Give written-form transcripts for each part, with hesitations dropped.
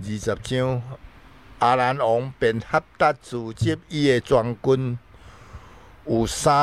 20章，阿兰王便合达组织伊的全军，有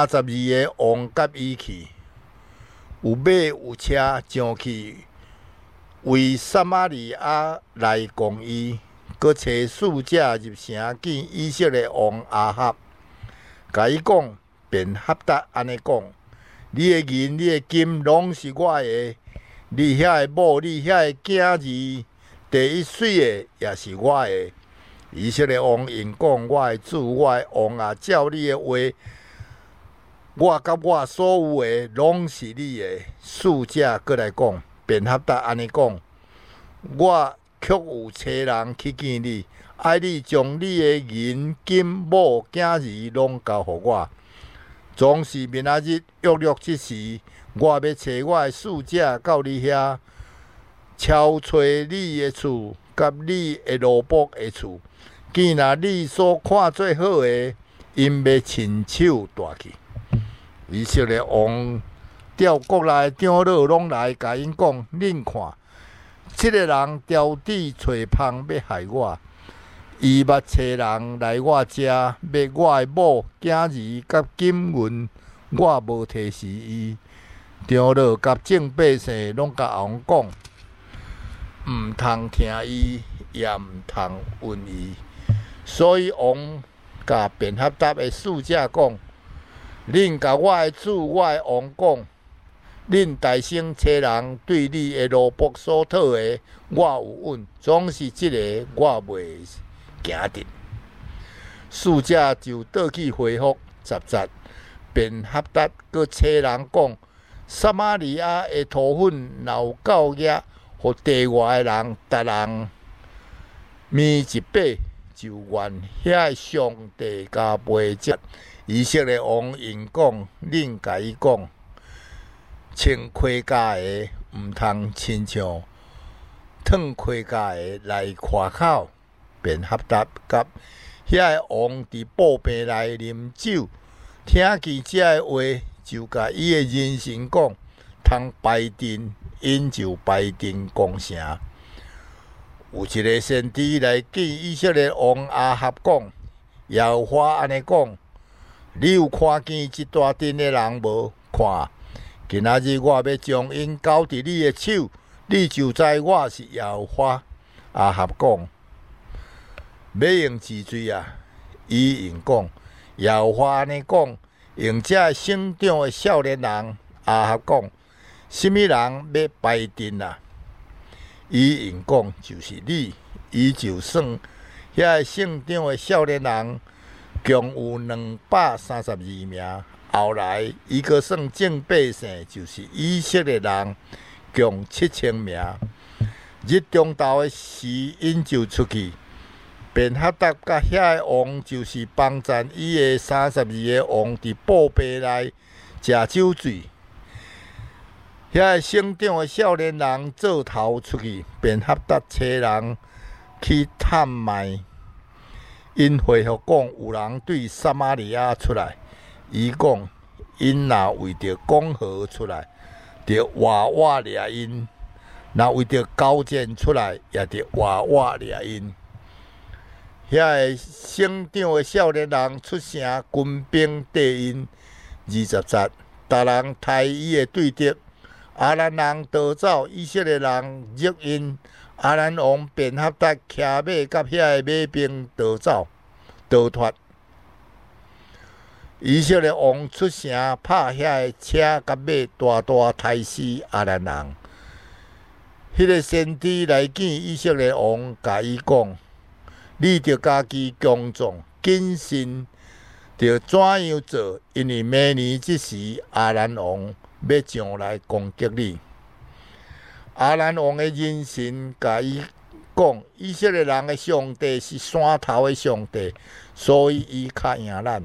32个王甲伊去，有马有车上去，为撒玛利亚来攻伊，搁找使者入城见以色列王亚哈，甲伊讲，便合达安尼讲：你的银、你的金，拢是我的。你遐的某，你遐的囝儿，第一水的也是我的。以色列王因讲：我的主，我的王啊，照你的话，我甲我所有的拢是你的。使者过来讲，便合达安尼讲：我却有找人去见你，爱你将你的银、金、某、囝儿拢交互我。总是明仔日约这时。我要找我的使者到你遐，敲找你的厝，甲你的奴仆的厝，见若你所看最好的，因要亲手带去。以色列王调国内长老拢来，甲因讲：恁看，这个人调底找芳要害我，伊捌找人来我遮，要我的某、囝儿甲金银，我无提示伊。长老甲众百姓拢甲王讲，毋通听伊，也毋通问伊。所以王甲便合达的使者讲：恁甲我的主，我的王讲，恁大声找人对你的奴仆所讨的，我有允，总是即个我袂行得。使者就倒去回复10，便合达搁找人讲。撒玛利亚的土粉若有够额，互地外的人，逐人面一百，就愿遐上帝加倍接。以色列王因讲：恁甲伊讲，穿盔甲的毋通亲像脱盔甲的来夸口。便合达甲遐个王伫布棚内啉酒，听见这个话。就甲伊的人神讲，通拜阵，因就拜阵攻城。有一个先知来见以色列王亚哈讲：耶和华安尼讲，你有看见即大阵的人无？看，今仔日我要将因交伫你的手，你就知我是耶和华。亚哈讲：要用治罪啊！伊应讲：耶和华安尼讲。用这省长的少年人亚哈讲：什么人要拜阵啊？伊应讲：就是你。伊就算遐省长的少年人共有232名。后来伊阁算众百姓，就是以色列人共7000名。日中昼的时，因就出去。便合达甲遐个王，就是帮赞伊的32个王，伫布棚内食酒醉。遐个省长的少年人做头出去，便合达找人去探卖。因回复讲，有人对撒玛利亚出来。伊讲，因若为着讲和出来，着活活掠因；若为着交战出来，也着活活掠因。遐个省长的少年人出城，军兵敌因。20节，逐人刣伊的对敌，阿兰人逃走，以色列人入因。阿兰王便合达骑马甲遐个马兵逃脱。以色列王出城，拍遐个车甲马，大大刣死阿兰人。迄个先知来见以色列王，甲伊讲。你着家己强壮谨慎，着怎样做？因为明年这时，阿兰王要上来攻击你。阿兰王的人神甲伊讲：以色列人的上帝是山头的上帝，所以伊较赢咱。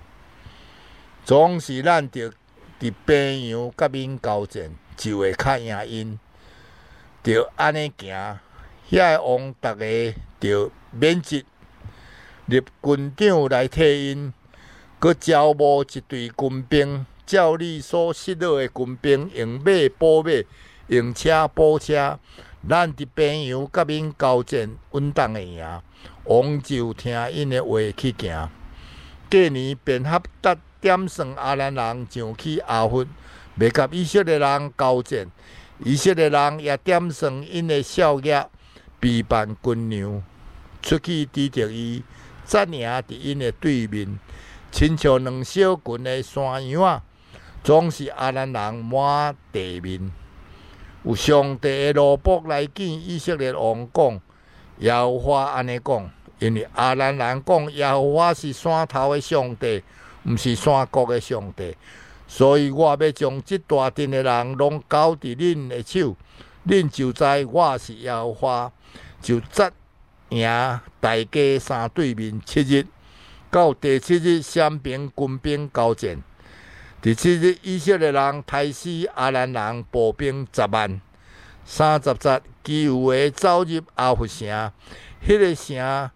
总是咱着伫平阳甲因交战，就会较赢因。着安尼行，遐个王逐个着。免职，立军长来替因，佮招募一队军兵，照你所失落的军兵，用马补马，用车补车， 咱伫平阳甲因交战，稳当会赢。王就听因的话去行。过年便合达点算阿兰人上去亚弗，要甲以色列人交战。以色列人也点算因的少爷，备办军粮，出去抵着伊，占领伫因的对面。亲像两小群的山羊仔，总是阿兰人满地面。有上帝的罗卜来见以色列王讲，耶和华安尼讲。因为阿兰人讲耶和华是山头的上帝，毋是山谷的上帝，所以我要将即大阵的人拢交伫恁的手，恁就知我是耶和华，就占赢大家三对面7日，到第7日闪兵军兵交战。第7日，以色列人杀死阿兰人步兵10万，30节，其余的走入阿弗城，迄个城。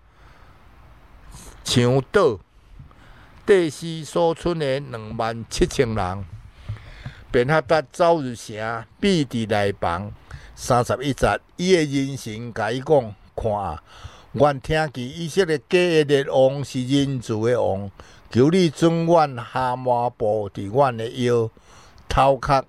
墙倒，地势所剩的27000人，便合达走入城，闭伫内房。31节，伊的人神甲伊讲：看啊，阮听见以色列家的列王是仁慈的王，求你准阮哈麻布伫阮的腰，头壳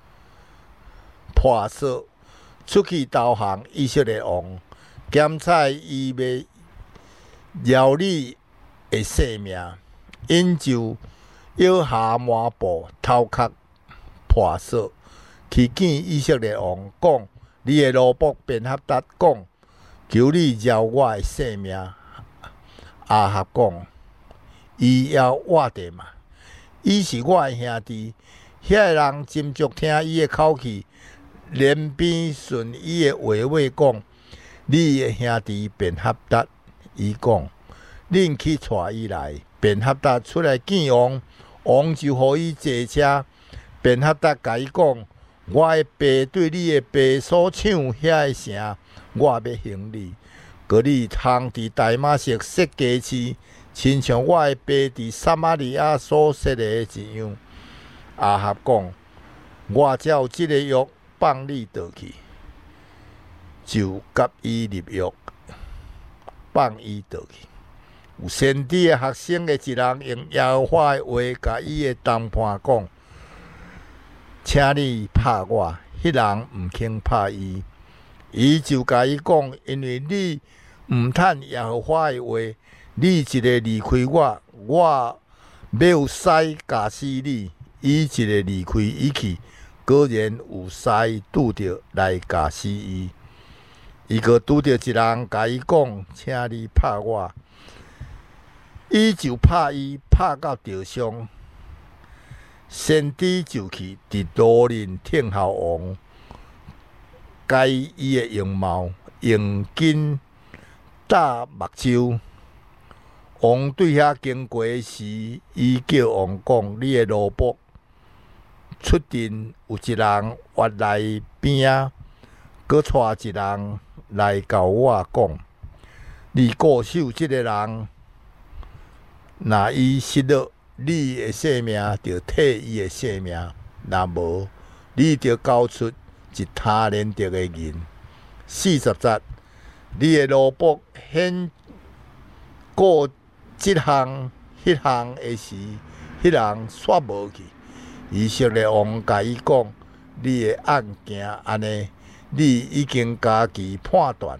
破碎，出去投降以色列王，检采伊袂饶你的性命，因就摇下麻布，头壳破碎，去见以色列王，讲：你的罗卜便合达讲，求你饶我的性命。亚哈讲：伊要我的嘛，伊是我的兄弟。遐个人斟酌听伊的口气，连边顺伊的话讲：你的兄弟便合达。伊讲：恁去带伊来。便合达出来见王，王就互伊坐车。便合达甲伊讲：我的爸对你的爸所抢遐个城，我要还你。搁你通伫大马色设家市，亲像我的爸伫撒玛利亚所设的一样。亚哈讲：我才有即个约放你倒去，就甲伊立约，放伊倒去。有先知的学生的一人用耶和华的话，甲伊的同伴讲：请你拍我。迄人毋肯拍伊，伊就甲伊讲：因为你毋趁耶和华的话，你一个离开我，我要有使咬死你；伊一个离开伊去，果然有使拄着来咬死伊。伊个拄着一人甲伊讲：请你拍我。伊就拍伊，拍到着伤。先知就去伫路人听候王，改伊的容貌，用金戴目睭。王对遐经过时，伊叫王讲：你的罗卜出阵，有一人活来边仔，搁带一人来甲我讲：你固守即个人。若伊失落，你的性命就替伊的性命；若无，你就交出一他连着的人。40节，你的罗卜显过即项迄项的时，迄人煞无去。以色列王甲伊讲：你的案件安尼，你已经家己判断。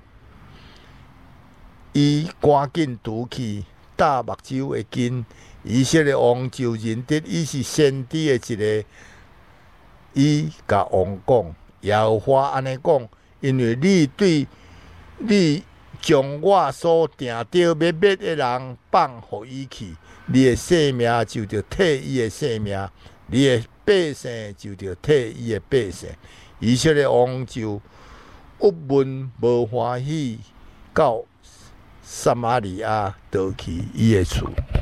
伊赶紧拄起。戴目睭的金，以色列王就认得伊是先知的一个。伊甲王讲：耶和华安尼讲，因为你将我所定着要灭的人放互伊去，你的性命就着替伊的性命，你的百姓就着替伊的百姓。以色列王就郁闷无欢喜，到撒玛利亚倒去伊的厝。